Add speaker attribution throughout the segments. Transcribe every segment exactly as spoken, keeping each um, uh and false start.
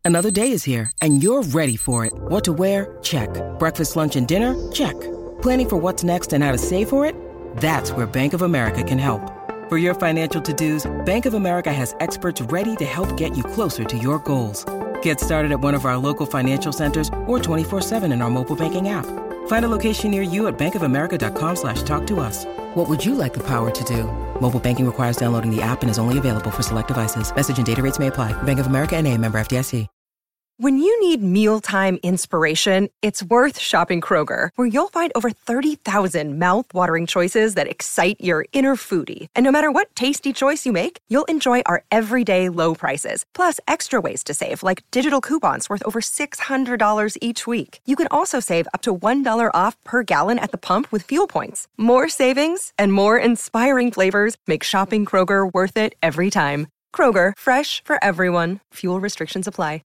Speaker 1: Another day is here, and you're ready for it. What to wear? Check. Breakfast, lunch, and dinner? Check. Planning for what's next and how to save for it? That's where Bank of America can help. For your financial to-dos, Bank of America has experts ready to help get you closer to your goals. Get started at one of our local financial centers or twenty-four seven in our mobile banking app. Find a location near you at bankofamerica.com slash talk to us. What would you like the power to do? Mobile banking requires downloading the app and is only available for select devices. Message and data rates may apply. Bank of America N A, member F D I C.
Speaker 2: When you need mealtime inspiration, it's worth shopping Kroger, where you'll find over thirty thousand mouth-watering choices that excite your inner foodie. And no matter what tasty choice you make, you'll enjoy our everyday low prices, plus extra ways to save, like digital coupons worth over six hundred dollars each week. You can also save up to one dollar off per gallon at the pump with fuel points. More savings and more inspiring flavors make shopping Kroger worth it every time. Kroger, fresh for everyone. Fuel restrictions apply.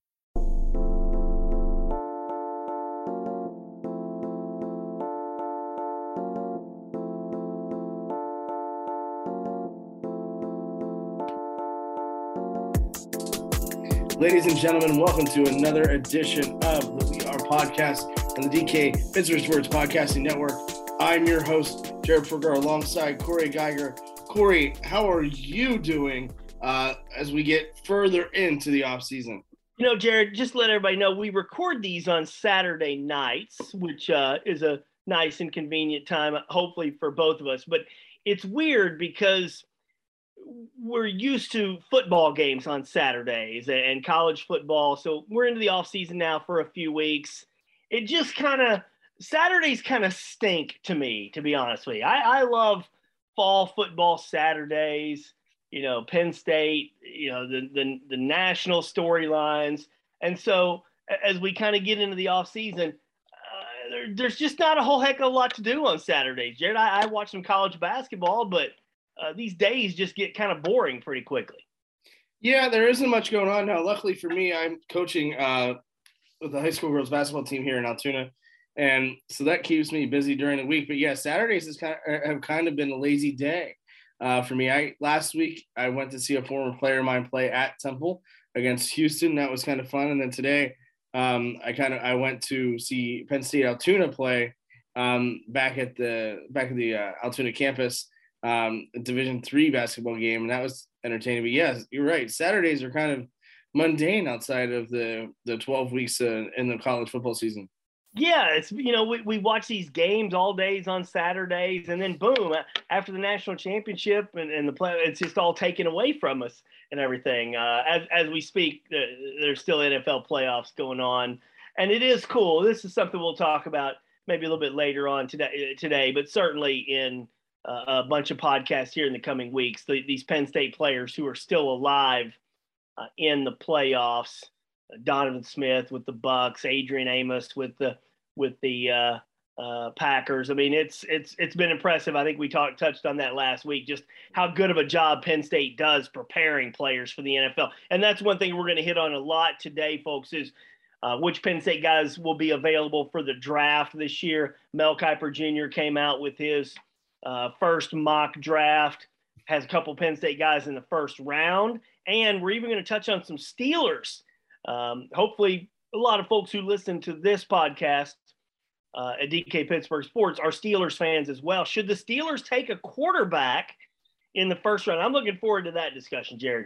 Speaker 3: Ladies and gentlemen, welcome to another edition of the We Are Podcast on the D K Pittsburgh Sports Podcasting Network. I'm your host, Jared Fergar, alongside Corey Geiger. Corey, how are you doing uh, as we get further into the offseason?
Speaker 4: You know, Jared, just to let everybody know, we record these on Saturday nights, which uh, is a nice and convenient time, hopefully for both of us. But it's weird because we're used to football games on Saturdays and college football. So we're into the off season now for a few weeks. It just kind of, Saturdays kind of stink to me, to be honest with you. I, I love fall football Saturdays, you know, Penn State, you know, the, the, the national storylines. And so as we kind of get into the off season, uh, there, there's just not a whole heck of a lot to do on Saturdays. Jared, I, I watch some college basketball, but Uh, these days just get kind of boring pretty quickly.
Speaker 3: Yeah, there isn't much going on now. Luckily for me, I'm coaching uh, with the high school girls basketball team here in Altoona, and so that keeps me busy during the week. But yeah, Saturdays has kind of, have kind of been a lazy day uh, for me. I last week I went to see a former player of mine play at Temple against Houston. That was kind of fun. And then today um, I kind of I went to see Penn State Altoona play um, back at the back at the uh, Altoona campus. Um, a Division three basketball game, and that was entertaining. But yes, you're right. Saturdays are kind of mundane outside of the the twelve weeks uh, in the college football season.
Speaker 4: Yeah, it's you know we, we watch these games all days on Saturdays, and then boom, after the national championship and, and the play, it's just all taken away from us and everything. Uh, as as we speak, there's still N F L playoffs going on, and it is cool. This is something we'll talk about maybe a little bit later on today. Today, but certainly in Uh, a bunch of podcasts here in the coming weeks. The, these Penn State players who are still alive uh, in the playoffs, uh, Donovan Smith with the Bucks, Adrian Amos with the with the uh, uh, Packers. I mean, it's it's it's been impressive. I think we talked touched on that last week. Just how good of a job Penn State does preparing players for the N F L, and that's one thing we're going to hit on a lot today, folks. Is Uh, which Penn State guys will be available for the draft this year. Mel Kiper Junior came out with his Uh, first mock draft, has a couple Penn State guys in the first round, and we're even going to touch on some Steelers. Um, hopefully, a lot of folks who listen to this podcast uh, at D K Pittsburgh Sports are Steelers fans as well. Should the Steelers take a quarterback in the first round? I'm looking forward to that discussion, Jared.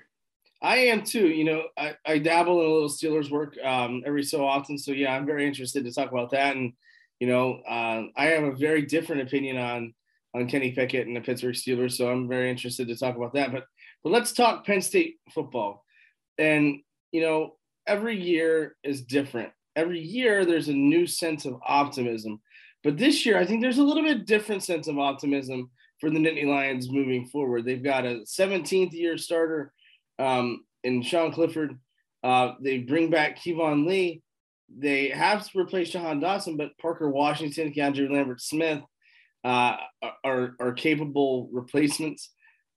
Speaker 3: I am too. You know, I, I dabble in a little Steelers work um, every so often, so yeah, I'm very interested to talk about that. And you know, uh, I have a very different opinion on. on Kenny Pickett and the Pittsburgh Steelers. So I'm very interested to talk about that. But but let's talk Penn State football. And, you know, every year is different. Every year there's a new sense of optimism. But this year, I think there's a little bit different sense of optimism for the Nittany Lions moving forward. They've got a seventeenth year starter um, in Sean Clifford. Uh, they bring back Kevon Lee. They have replaced Jahan Dotson, but Parker Washington, Keandre Lambert Smith, Uh, are are capable replacements.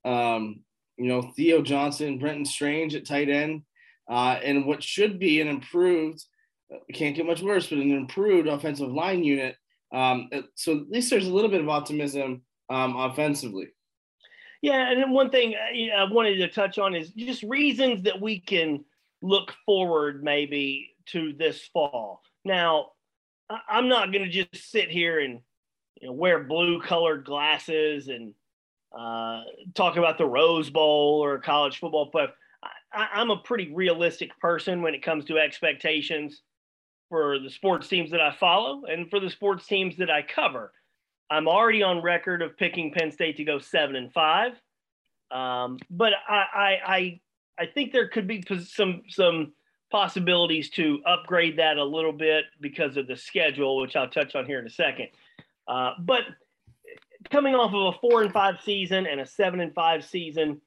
Speaker 3: Um, you know, Theo Johnson, Brenton Strange at tight end, uh, and what should be an improved, can't get much worse, but an improved offensive line unit. Um, so at least there's a little bit of optimism um, offensively.
Speaker 4: Yeah, and then one thing I wanted to touch on is just reasons that we can look forward maybe to this fall. Now, I'm not going to just sit here and you know, wear blue-colored glasses and uh, talk about the Rose Bowl or college football playoff. I, I'm a pretty realistic person when it comes to expectations for the sports teams that I follow and for the sports teams that I cover. I'm already on record of picking Penn State to go seven and five, um, but I, I, I I think there could be some some possibilities to upgrade that a little bit because of the schedule, which I'll touch on here in a second. Uh, but coming off of a four and five season and a seven and five season,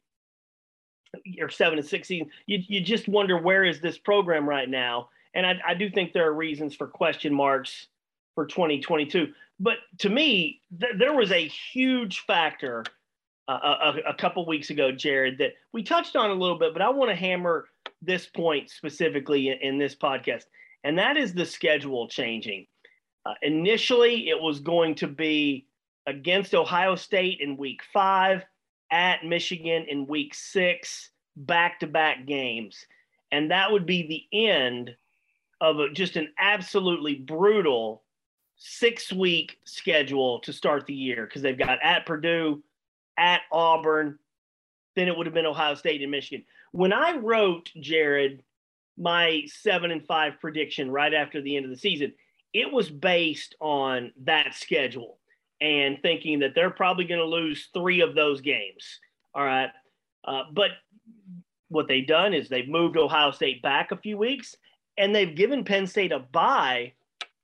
Speaker 4: or seven and six season, you you just wonder, where is this program right now? And I, I do think there are reasons for question marks for twenty twenty-two. But to me, th- there was a huge factor uh, a, a couple weeks ago, Jared, that we touched on a little bit, but I want to hammer this point specifically in, in this podcast, and that is the schedule changing. Uh, initially, it was going to be against Ohio State in week five, at Michigan in week six, back-to-back games. And that would be the end of a, just an absolutely brutal six-week schedule to start the year, because they've got at Purdue, at Auburn, then it would have been Ohio State and Michigan. When I wrote, Jared, my seven and five prediction right after the end of the season, it was based on that schedule and thinking that they're probably going to lose three of those games. All right. Uh, but what they've done is they've moved Ohio State back a few weeks, and they've given Penn State a bye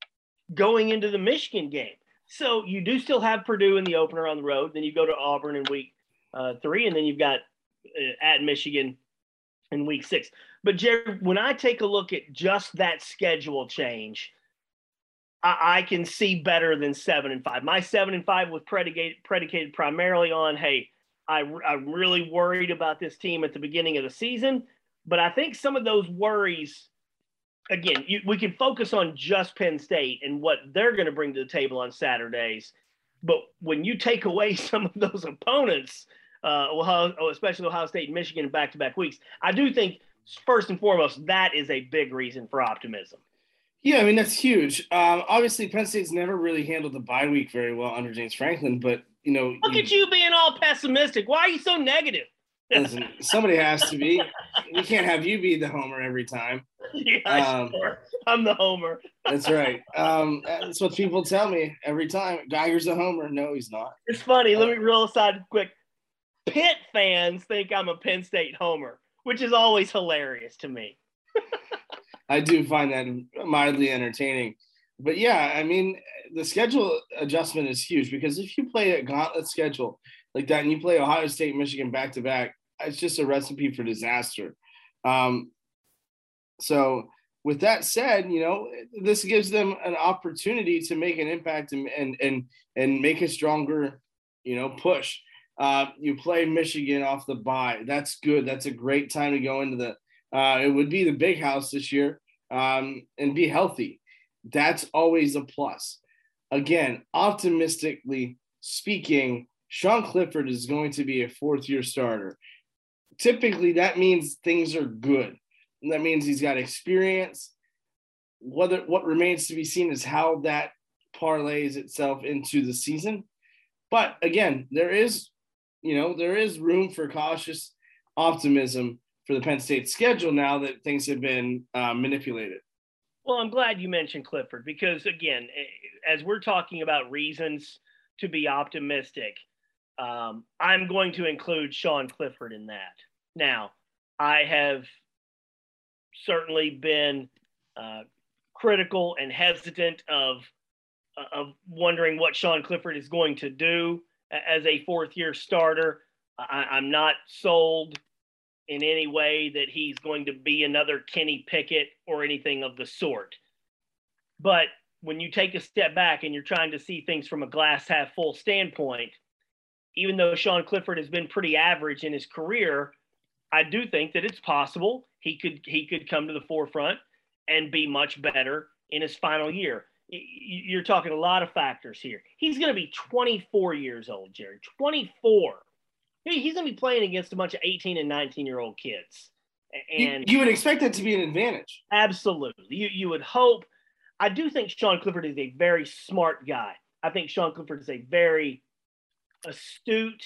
Speaker 4: going into the Michigan game. So you do still have Purdue in the opener on the road. Then you go to Auburn in week uh, three, and then you've got uh, at Michigan in week six. But, Jared, when I take a look at just that schedule change, I, I can see better than seven and five. My seven and five was predicated, predicated primarily on, hey, I, I'm really worried about this team at the beginning of the season. But I think some of those worries, again, you, we can focus on just Penn State and what they're going to bring to the table on Saturdays. But when you take away some of those opponents, uh, Ohio, especially Ohio State and Michigan in back-to-back weeks, I do think, first and foremost, that is a big reason for optimism.
Speaker 3: Yeah, I mean, that's huge. Um, obviously, Penn State's never really handled the bye week very well under James Franklin, but, you know.
Speaker 4: Look you, at you being all pessimistic. Why are you so negative?
Speaker 3: Listen, somebody has to be. We can't have you be the homer every time.
Speaker 4: Yeah,
Speaker 3: um,
Speaker 4: sure. I'm the homer.
Speaker 3: That's right. Um, that's what people tell me every time. Geiger's a homer. No, he's not.
Speaker 4: It's funny. Let me roll aside quick. Pitt fans think I'm a Penn State homer, which is always hilarious to me.
Speaker 3: I do find that mildly entertaining. But, yeah, I mean, the schedule adjustment is huge, because if you play a gauntlet schedule like that and you play Ohio State, Michigan back-to-back, it's just a recipe for disaster. Um, so with that said, you know, this gives them an opportunity to make an impact and and and, and make a stronger, you know, push. Uh, you play Michigan off the bye. That's good. That's a great time to go into the uh, – it would be the big house this year, um, and be healthy. That's always a plus. Again, optimistically speaking, Sean Clifford is going to be a fourth-year starter. Typically, that means things are good. That means he's got experience. Whether what remains to be seen is how that parlays itself into the season. But again, there is, you know, there is room for cautious optimism for the Penn State schedule now that things have been uh, manipulated.
Speaker 4: Well, I'm glad you mentioned Clifford, because again, as we're talking about reasons to be optimistic, um, I'm going to include Sean Clifford in that. Now, I have certainly been uh, critical and hesitant of of wondering what Sean Clifford is going to do as a fourth-year starter. I, I'm not sold in any way that he's going to be another Kenny Pickett or anything of the sort. But when you take a step back and you're trying to see things from a glass half full standpoint, even though Sean Clifford has been pretty average in his career, I do think that it's possible he could he could come to the forefront and be much better in his final year. You're talking a lot of factors here. He's going to be twenty-four years old, Jerry. twenty-four. He's going to be playing against a bunch of eighteen and nineteen-year-old kids. And
Speaker 3: you, you would expect that to be an advantage.
Speaker 4: Absolutely. You, you would hope. I do think Sean Clifford is a very smart guy. I think Sean Clifford is a very astute,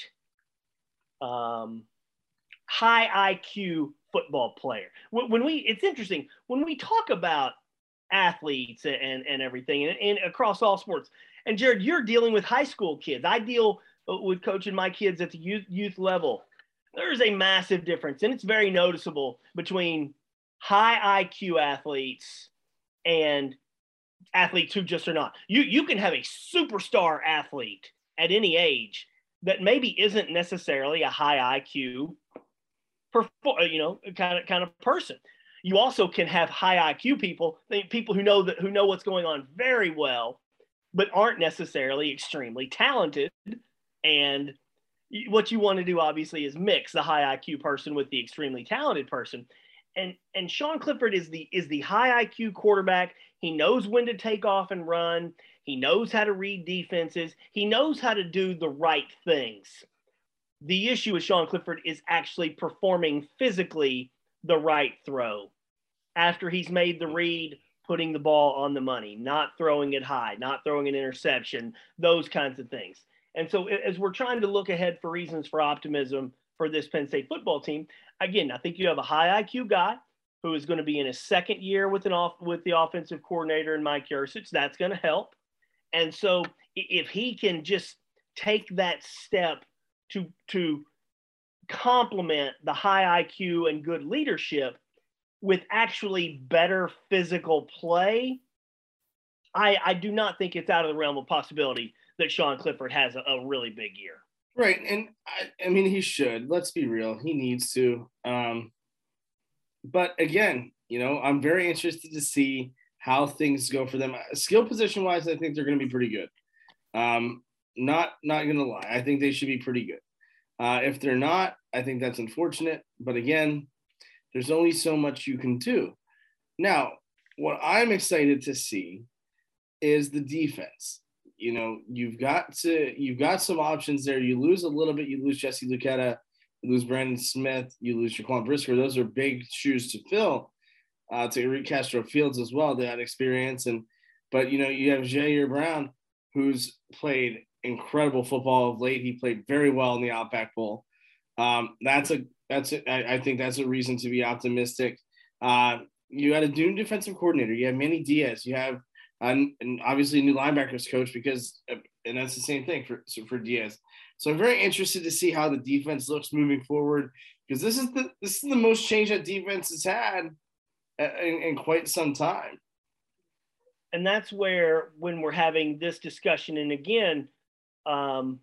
Speaker 4: um, high I Q football player. When, when we, it's interesting, when we talk about athletes and, and everything and, and across all sports, and Jared, you're dealing with high school kids. I deal with coaching my kids at the youth, youth level. There's a massive difference, and it's very noticeable between high I Q athletes and athletes who just are not. You you can have a superstar athlete at any age that maybe isn't necessarily a high I Q, you know, kind of kind of person. You also can have high I Q people, people who know that who know what's going on very well, but aren't necessarily extremely talented. And what you want to do, obviously, is mix the high I Q person with the extremely talented person. And and Sean Clifford is the is the high I Q quarterback. He knows when to take off and run. He knows how to read defenses. He knows how to do the right things. The issue with Sean Clifford is actually performing physically the right throw after he's made the read, putting the ball on the money, not throwing it high, not throwing an interception, those kinds of things. And so as we're trying to look ahead for reasons for optimism for this Penn State football team, again, I think you have a high I Q guy who is going to be in his second year with an off with the offensive coordinator and Mike Yurcich. That's going to help. And so if he can just take that step to to complement the high I Q and good leadership with actually better physical play, I, I do not think it's out of the realm of possibility that Sean Clifford has a, a really big year.
Speaker 3: Right. And I, I mean, he should. Let's be real. He needs to. Um, but again, you know, I'm very interested to see how things go for them. Skill position wise, I think they're going to be pretty good. Um, not not going to lie. I think they should be pretty good. Uh, if they're not, I think that's unfortunate. But again, there's only so much you can do. Now, what I'm excited to see is the defense. You know, you've got to, you've got some options there. You lose a little bit. You lose Jesse Luketa, you lose Brandon Smith, you lose Jaquan Brisker. Those are big shoes to fill. Uh, to Eric Castro Fields as well, that experience. And, but, you know, you have Jair Brown, who's played incredible football of late. He played very well in the Outback Bowl. Um, that's a, that's a, I, I think that's a reason to be optimistic. Uh, you had a new defensive coordinator. You have Manny Diaz. You have, Um, and obviously a new linebackers coach because, and that's the same thing for for Diaz. So I'm very interested to see how the defense looks moving forward, because this is the this is the most change that defense has had in, in quite some time.
Speaker 4: And that's where, when we're having this discussion, and again, um,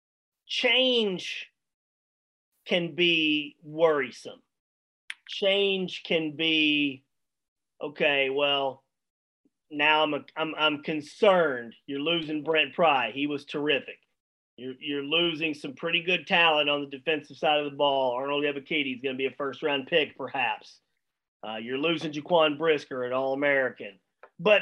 Speaker 4: change can be worrisome. Change can be, okay, well, now I'm, a, I'm I'm concerned. You're losing Brent Pry. He was terrific. You're you're losing some pretty good talent on the defensive side of the ball. Arnold Ebiketie is going to be a first round pick, perhaps. Uh, you're losing Jaquan Brisker, an All-American. But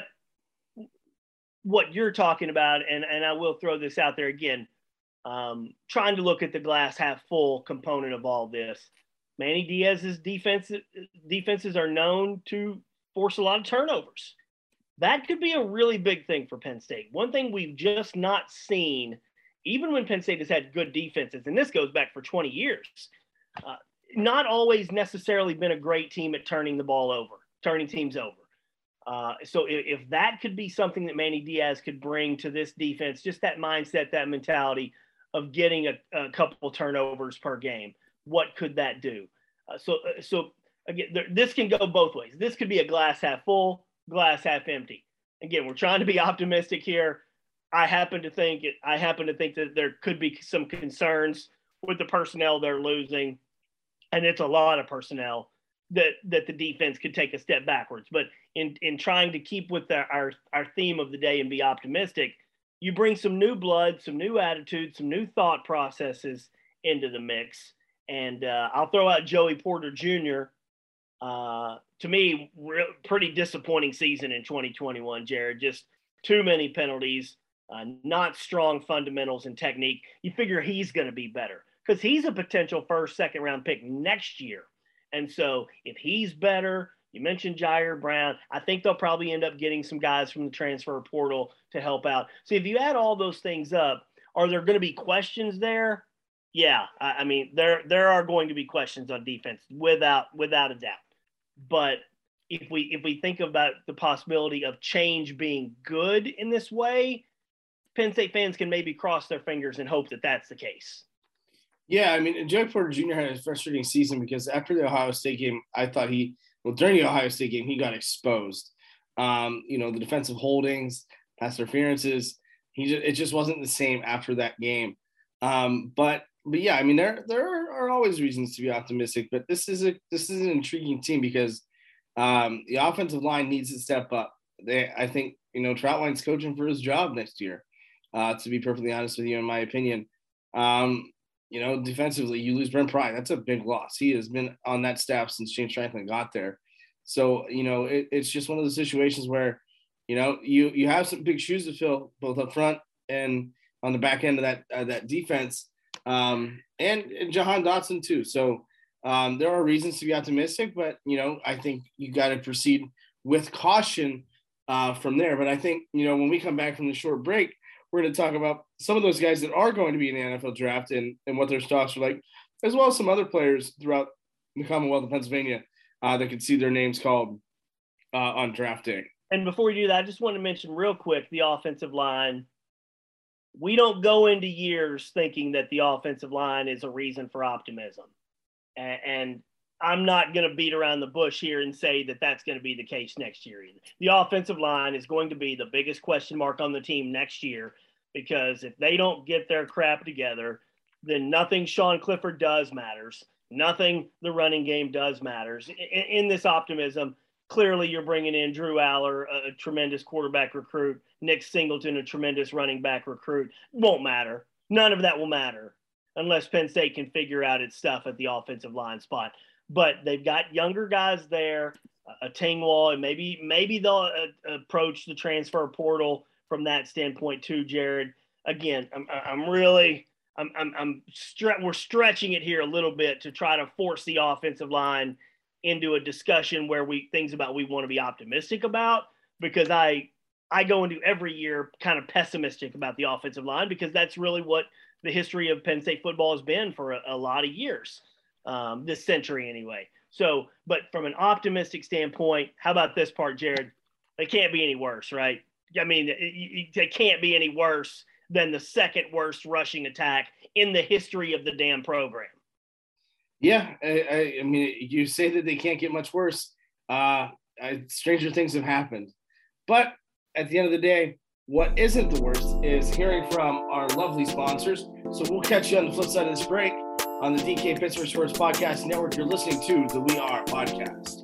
Speaker 4: what you're talking about, and and I will throw this out there again, um, trying to look at the glass half full component of all this. Manny Diaz's defense defenses are known to force a lot of turnovers. That could be a really big thing for Penn State. One thing we've just not seen, even when Penn State has had good defenses, and this goes back for twenty years, uh, not always necessarily been a great team at turning the ball over, turning teams over. Uh, so if, if that could be something that Manny Diaz could bring to this defense, just that mindset, that mentality of getting a, a couple turnovers per game, what could that do? Uh, so, uh, so again, there, this can go both ways. This could be a glass half full, glass half empty. Again, we're trying to be optimistic here. I happen to think it, I happen to think that there could be some concerns with the personnel they're losing, and it's a lot of personnel that that the defense could take a step backwards. But in in trying to keep with the, our our theme of the day and be optimistic, you bring some new blood, some new attitudes, some new thought processes into the mix. And uh, I'll throw out Joey Porter Junior Uh, to me, re- pretty disappointing season in twenty twenty-one, Jared. Just too many penalties, uh, not strong fundamentals and technique. You figure he's going to be better because he's a potential first, second round pick next year. And so if he's better, you mentioned Jair Brown, I think they'll probably end up getting some guys from the transfer portal to help out. So if you add all those things up, are there going to be questions there? Yeah, I, I mean, there there are going to be questions on defense without without a doubt. But if we if we think about the possibility of change being good in this way, Penn State fans can maybe cross their fingers and hope that that's the case.
Speaker 3: Yeah, I mean, Joey Porter Junior had a frustrating season because after the Ohio State game, I thought he well during the Ohio State game he got exposed. Um, you know, the defensive holdings, pass interferences. He just, it just wasn't the same after that game. Um, but but yeah, I mean, there there are always reasons to be optimistic. But this is a this is an intriguing team because um, the offensive line needs to step up. They, I think, you know, Troutline's coaching for his job next year. Uh, to be perfectly honest with you, in my opinion, um, you know, defensively, you lose Brent Pry. That's a big loss. He has been on that staff since James Franklin got there. So, you know, it, it's just one of those situations where, you know, you you have some big shoes to fill, both up front and on the back end of that uh, that defense, um, and, and Jahan Dotson too. So um, there are reasons to be optimistic, but you know, I think you got to proceed with caution uh, from there. But I think, you know, when we come back from the short break, we're going to talk about some of those guys that are going to be in the N F L draft and, and what their stocks are like, as well as some other players throughout the Commonwealth of Pennsylvania uh, that could see their names called uh, on draft day.
Speaker 4: And before we do that, I just want to mention real quick the offensive line. We don't go into years thinking that the offensive line is a reason for optimism. And, and I'm not going to beat around the bush here and say that that's going to be the case next year either. The offensive line is going to be the biggest question mark on the team next year, because if they don't get their crap together, then nothing Sean Clifford does matters. Nothing the running game does matters. In, in this optimism, clearly you're bringing in Drew Aller, a, a tremendous quarterback recruit, Nick Singleton, a tremendous running back recruit. Won't matter. None of that will matter unless Penn State can figure out its stuff at the offensive line spot. But they've got younger guys there, a Tingwall, and maybe maybe they'll uh, approach the transfer portal from that standpoint too, Jared. Again, I'm I'm really I'm I'm, I'm stre- we're stretching it here a little bit to try to force the offensive line into a discussion where we things about we want to be optimistic about, because I I go into every year kind of pessimistic about the offensive line, because that's really what the history of Penn State football has been for a, a lot of years. Um, this century anyway. So, but from an optimistic standpoint, how about this part, Jared? They can't be any worse, right? I mean, it, it, they can't be any worse than the second worst rushing attack in the history of the damn program.
Speaker 3: Yeah, I, I, I mean, you say that they can't get much worse. Uh, I, stranger things have happened. But at the end of the day, what isn't the worst is hearing from our lovely sponsors. So we'll catch you on the flip side of this break. On the D K Pittsburgh Sports Podcast Network, you're listening to the We Are Podcast.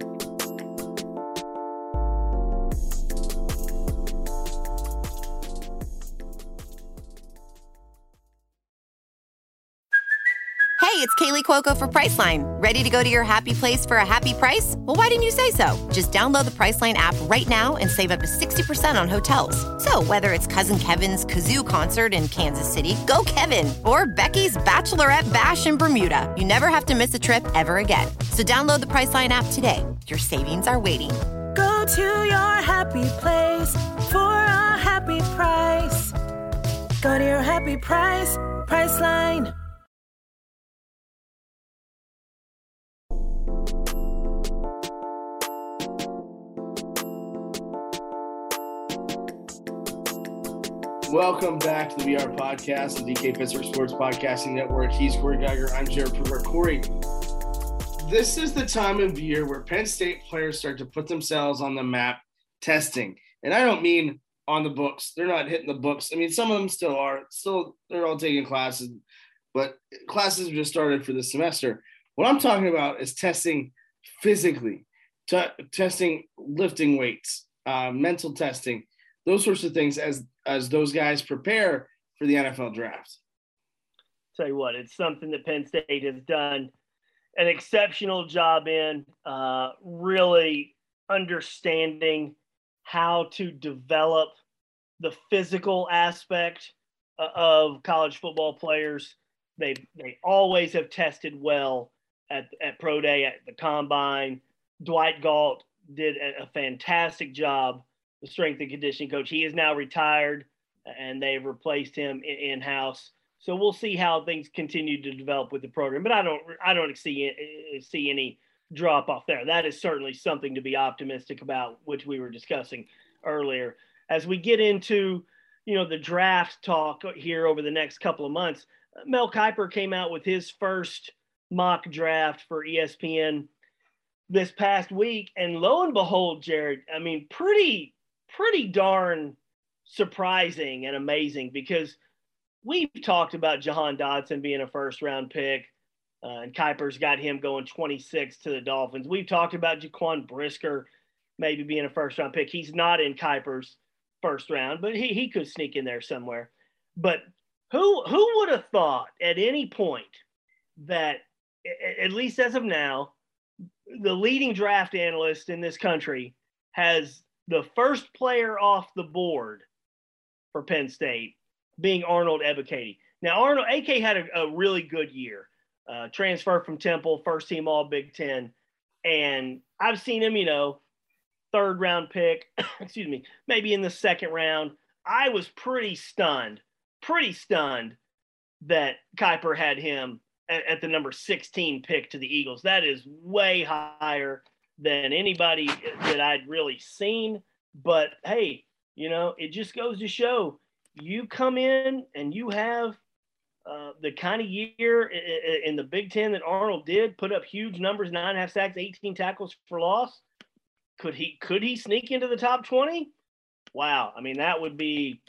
Speaker 5: Hey, it's Kaylee Cuoco for Priceline. Ready to go to your happy place for a happy price? Well, why didn't you say so? Just download the Priceline app right now and save up to sixty percent on hotels. So whether it's Cousin Kevin's Kazoo Concert in Kansas City, go Kevin, or Becky's Bachelorette Bash in Bermuda, you never have to miss a trip ever again. So download the Priceline app today. Your savings are waiting.
Speaker 6: Go to your happy place for a happy price. Go to your happy price, Priceline.
Speaker 3: Welcome back to the V R Podcast, the D K Pittsburgh Sports Podcasting Network. He's Corey Geiger. I'm Jared Pruger. Corey, this is the time of year where Penn State players start to put themselves on the map testing. And I don't mean on the books. They're not hitting the books. I mean, some of them still are. Still, they're all taking classes. But classes have just started for this semester. What I'm talking about is testing physically, t- testing lifting weights, uh, mental testing, those sorts of things as as those guys prepare for the N F L draft.
Speaker 4: Tell you what, it's something that Penn State has done an exceptional job in, uh, really understanding how to develop the physical aspect of college football players. They they always have tested well at, at Pro Day, at the Combine. Dwight Galt did a, a fantastic job, the strength and conditioning coach. He is now retired, and they've replaced him in, in-house. So we'll see how things continue to develop with the program. But I don't I don't see see any drop off there. That is certainly something to be optimistic about, which we were discussing earlier. As we get into, you know, the draft talk here over the next couple of months, Mel Kiper came out with his first mock draft for E S P N this past week. And lo and behold, Jared, I mean, pretty, pretty darn surprising and amazing, because we've talked about Jahan Dotson being a first round pick. Uh, and Kiper's got him going twenty-six to the Dolphins. We've talked about Jaquan Brisker maybe being a first-round pick. He's not in Kiper's first round, but he, he could sneak in there somewhere. But who who would have thought at any point that, at least as of now, the leading draft analyst in this country has the first player off the board for Penn State being Arnold Ebiketie? Now, Arnold, A K had a, a really good year. Uh, transfer from Temple, first team all Big Ten. And I've seen him, you know, third round pick, excuse me, maybe in the second round. I was pretty stunned, pretty stunned that Kiper had him at, at the number sixteen pick to the Eagles. That is way higher than anybody that I'd really seen. But hey, you know, it just goes to show, you come in and you have Uh, the kind of year in the Big Ten that Arnold did, put up huge numbers, nine and a half sacks, eighteen tackles for loss. Could he, could he sneak into the top twenty? Wow. I mean, that would be,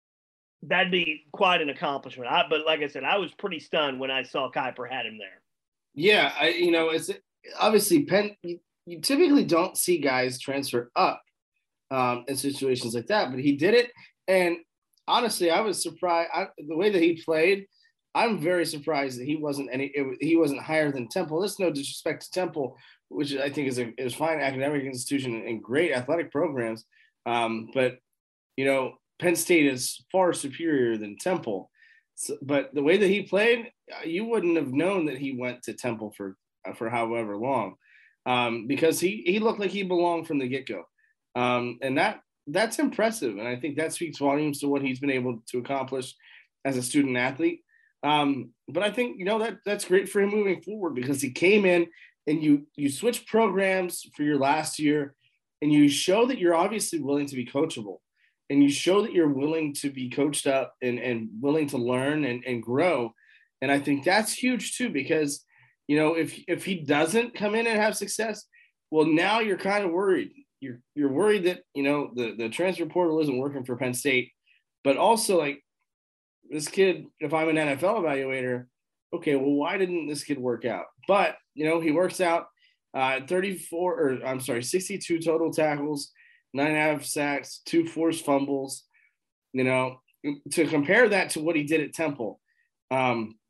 Speaker 4: that'd be quite an accomplishment. I, but like I said, I was pretty stunned when I saw Kiper had him there.
Speaker 3: Yeah. I, you know, it's obviously Penn, you, you typically don't see guys transfer up um, in situations like that, but he did it. And honestly, I was surprised I, the way that he played. I'm very surprised that he wasn't any. It, he wasn't higher than Temple. This is no disrespect to Temple, which I think is a is fine academic institution and great athletic programs. Um, but you know, Penn State is far superior than Temple. So, but the way that he played, you wouldn't have known that he went to Temple for for however long, um, because he he looked like he belonged from the get go, um, and that. That's impressive. And I think that speaks volumes to what he's been able to accomplish as a student athlete. Um, but I think, you know, that that's great for him moving forward, because he came in and you, you switch programs for your last year, and you show that you're obviously willing to be coachable, and you show that you're willing to be coached up and, and willing to learn and, and grow. And I think that's huge too, because, you know, if, if he doesn't come in and have success, well, now you're kind of worried. You're you're worried that, you know, the, the transfer portal isn't working for Penn State, but also, like, this kid, if I'm an N F L evaluator, okay, well, why didn't this kid work out? But, you know, he works out uh, thirty-four, or I'm sorry, sixty-two total tackles, nine and a half sacks, two forced fumbles, you know, to compare that to what he did at Temple. Um,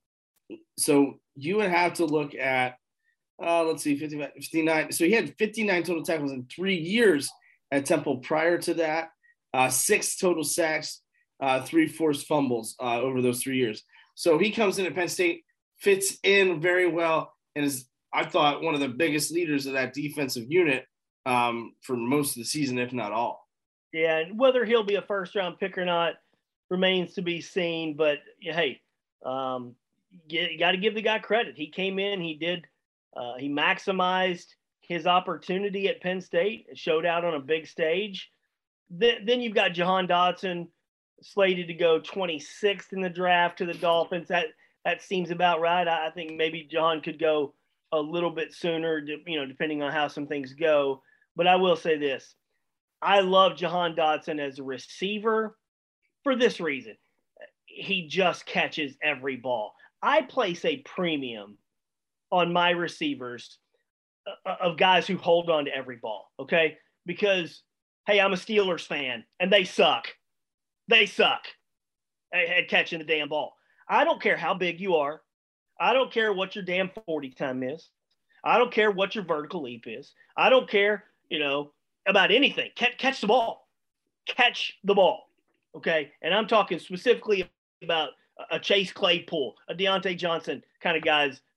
Speaker 3: so you would have to look at, Uh, let's see, fifty-nine. So he had fifty-nine total tackles in three years at Temple prior to that. Uh, six total sacks, uh, three forced fumbles uh, over those three years. So he comes in at Penn State, fits in very well, and is, I thought, one of the biggest leaders of that defensive unit um, for most of the season, if not all.
Speaker 4: Yeah, and whether he'll be a first-round pick or not remains to be seen. But, hey, um, you, you got to give the guy credit. He came in, he did – Uh, he maximized his opportunity at Penn State, showed out on a big stage. Then, then you've got Jahan Dotson slated to go twenty-sixth in the draft to the Dolphins. That that seems about right. I, I think maybe Jahan could go a little bit sooner, you know, depending on how some things go. But I will say this. I love Jahan Dotson as a receiver for this reason. He just catches every ball. I place a premium on my receivers uh, of guys who hold on to every ball, okay? Because, hey, I'm a Steelers fan, and they suck. They suck at, at catching the damn ball. I don't care how big you are. I don't care what your damn forty time is. I don't care what your vertical leap is. I don't care, you know, about anything. Catch, catch the ball. Catch the ball, okay? And I'm talking specifically about a Chase Claypool, a Deontay Johnson kind of guys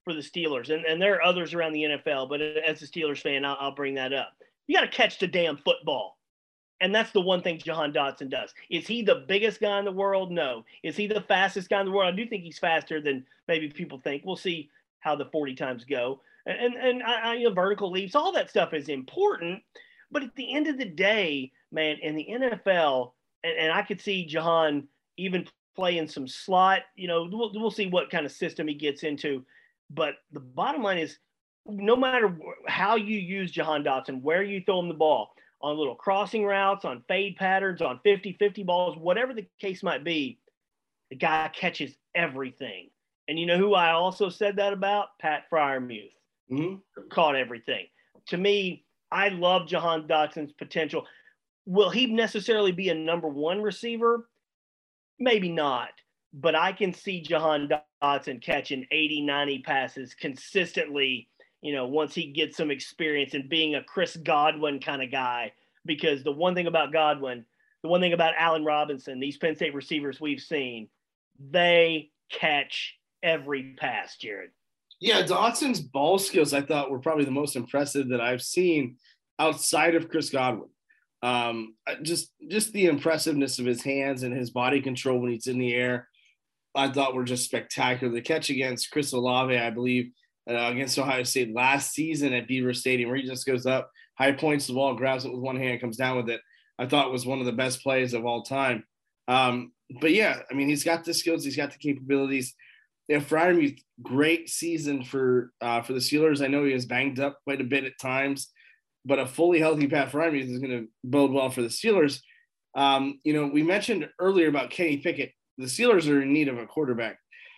Speaker 4: for the Steelers, and, and there are others around the N F L, but as a Steelers fan, I'll, I'll bring that up. You got to catch the damn football. And that's the one thing Jahan Dotson does. Is he the biggest guy in the world? No. Is he the fastest guy in the world? I do think he's faster than maybe people think. We'll see how the forty times go. And, and, and I, I, you know, vertical leaps, all that stuff is important. But at the end of the day, man, in the N F L, and, and I could see Jahan even playing some slot, you know, we'll, we'll see what kind of system he gets into. But the bottom line is, no matter how you use Jahan Dotson, where you throw him the ball, on little crossing routes, on fade patterns, on fifty-fifty balls, whatever the case might be, the guy catches everything. And you know who I also said that about? Pat Freiermuth. Mm-hmm. Caught everything. To me, I love Jahan Dotson's potential. Will he necessarily be a number one receiver? Maybe not. But I can see Jahan Dotson catching eighty, ninety passes consistently, you know, once he gets some experience in being a Chris Godwin kind of guy. Because the one thing about Godwin, the one thing about Allen Robinson, these Penn State receivers we've seen, they catch every pass, Jared.
Speaker 3: Yeah, Dotson's ball skills, I thought, were probably the most impressive that I've seen outside of Chris Godwin. Um, just, just the impressiveness of his hands and his body control when he's in the air, I thought were just spectacular. The catch against Chris Olave, I believe, uh, against Ohio State last season at Beaver Stadium, where he just goes up, high points the ball, grabs it with one hand, comes down with it, I thought was one of the best plays of all time. Um, but yeah, I mean, he's got the skills, he's got the capabilities. Yeah, Freiermuth, great season for uh, for the Steelers. I know he was banged up quite a bit at times, but a fully healthy Pat Freiermuth is going to bode well for the Steelers. Um, you know, we mentioned earlier about Kenny Pickett. The Steelers are in need of a quarterback.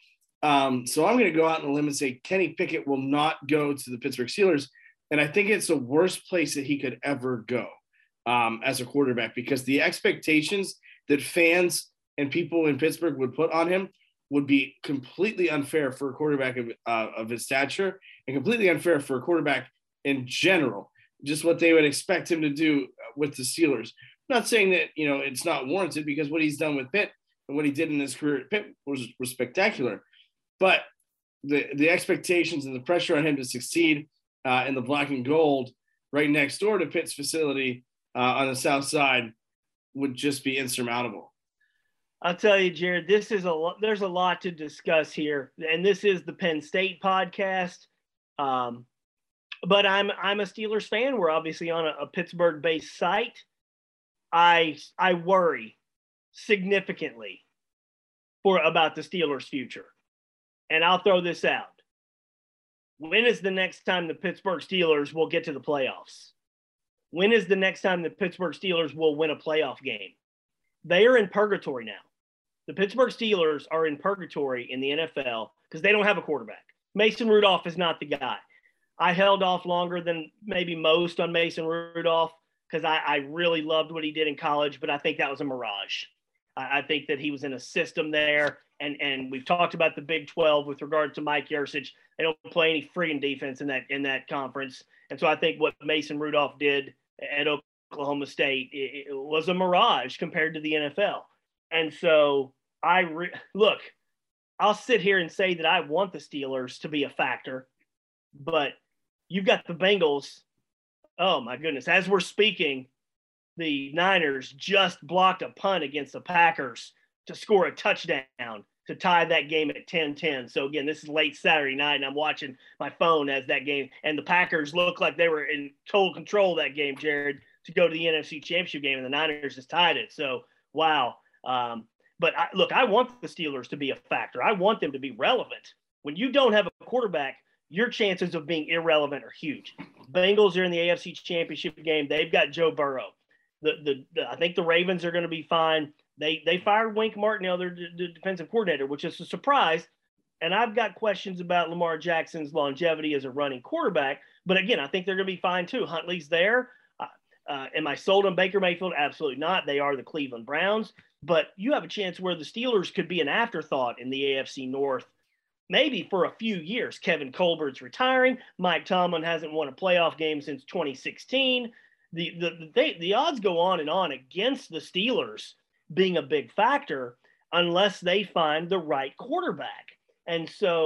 Speaker 3: Um, so I'm going to go out on a limb and say Kenny Pickett will not go to the Pittsburgh Steelers. And I think it's the worst place that he could ever go um, as a quarterback, because the expectations that fans and people in Pittsburgh would put on him would be completely unfair for a quarterback of, uh, of his stature, and completely unfair for a quarterback in general, just what they would expect him to do with the Steelers. I'm not saying that, you know, it's not warranted, because what he's done with Pitt and what he did in his career at Pitt was, was spectacular. But the, the expectations and the pressure on him to succeed uh, in the black and gold right next door to Pitt's facility uh, on the south side would just be insurmountable.
Speaker 4: I'll tell you, Jared, this is a lot, there's a lot to discuss here, and this is the Penn State podcast. Um, but I'm I'm a Steelers fan. We're obviously on a, a Pittsburgh-based site. I I worry significantly for about the Steelers' future, and I'll throw this out. When is the next time the Pittsburgh Steelers will get to the playoffs? When is the next time the Pittsburgh Steelers will win a playoff game? They are in purgatory now. The Pittsburgh Steelers are in purgatory in the N F L because they don't have a quarterback. Mason Rudolph is not the guy. I held off longer than maybe most on Mason Rudolph because I, I really loved what he did in college, but I think that was a mirage. I, I think that he was in a system there, and, and we've talked about the Big twelve with regard to Mike Yurcich. They don't play any friggin' defense in that in that conference. And so I think what Mason Rudolph did at Oklahoma State it, it was a mirage compared to the N F L. And so I re- look, I'll sit here and say that I want the Steelers to be a factor, but you've got the Bengals. Oh my goodness. As we're speaking, the Niners just blocked a punt against the Packers to score a touchdown to tie that game at ten ten. So again, this is late Saturday night and I'm watching my phone as that game, and the Packers look like they were in total control of that game, Jared, to go to the N F C Championship game, and the Niners just tied it. So, wow. Um, but I, look, I want the Steelers to be a factor. I want them to be relevant. When you don't have a quarterback, your chances of being irrelevant are huge. Bengals are in the A F C Championship game. They've got Joe Burrow. The, the, the I think the Ravens are going to be fine. They they fired Wink Martindale, their d- d- defensive coordinator, which is a surprise. And I've got questions about Lamar Jackson's longevity as a running quarterback. But again, I think they're going to be fine too. Huntley's there. Uh, uh, am I sold on Baker Mayfield? Absolutely not. They are the Cleveland Browns. But you have a chance where the Steelers could be an afterthought in the A F C North, maybe for a few years. Kevin Colbert's retiring. Mike Tomlin hasn't won a playoff game since twenty sixteen. The, the, the, they, the odds go on and on against the Steelers being a big factor unless they find the right quarterback. And so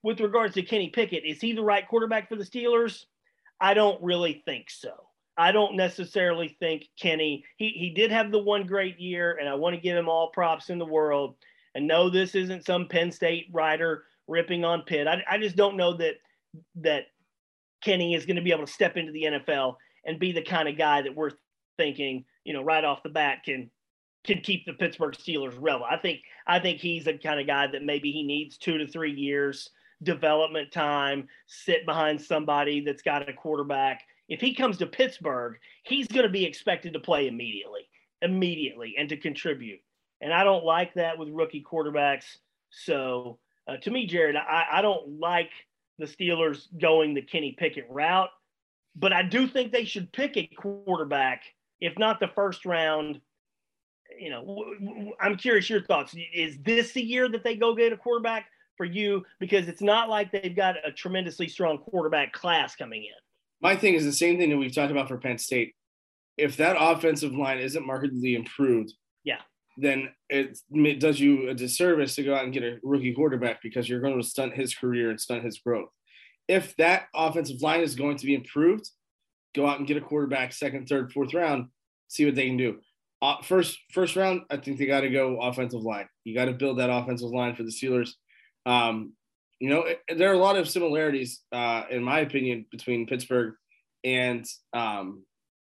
Speaker 4: with regards to Kenny Pickett, is he the right quarterback for the Steelers? I don't really think so. I don't necessarily think Kenny, he, he did have the one great year, and I want to give him all props in the world. And no, this isn't some Penn State writer ripping on Pitt. I, I just don't know that that Kenny is going to be able to step into the N F L and be the kind of guy that we're thinking, you know, right off the bat can can keep the Pittsburgh Steelers relevant. I think I think he's the kind of guy that maybe he needs two to three years development time, sit behind somebody that's got a quarterback. If he comes to Pittsburgh, he's going to be expected to play immediately, immediately, and to contribute. And I don't like that with rookie quarterbacks. So uh, to me, Jared, I, I don't like the Steelers going the Kenny Pickett route, but I do think they should pick a quarterback, if not the first round. You know, w- w- I'm curious your thoughts. Is this the year that they go get a quarterback for you? Because it's not like they've got a tremendously strong quarterback class coming in.
Speaker 3: My thing is the same thing that we've talked about for Penn State. If that offensive line isn't markedly improved,
Speaker 4: yeah,
Speaker 3: then it, it does you a disservice to go out and get a rookie quarterback, because you're going to stunt his career and stunt his growth. If that offensive line is going to be improved, go out and get a quarterback second, third, fourth round, see what they can do. Uh, first, first round, I think they got to go offensive line. You got to build that offensive line for the Steelers. Um, you know, it, there are a lot of similarities, uh, in my opinion, between Pittsburgh and um,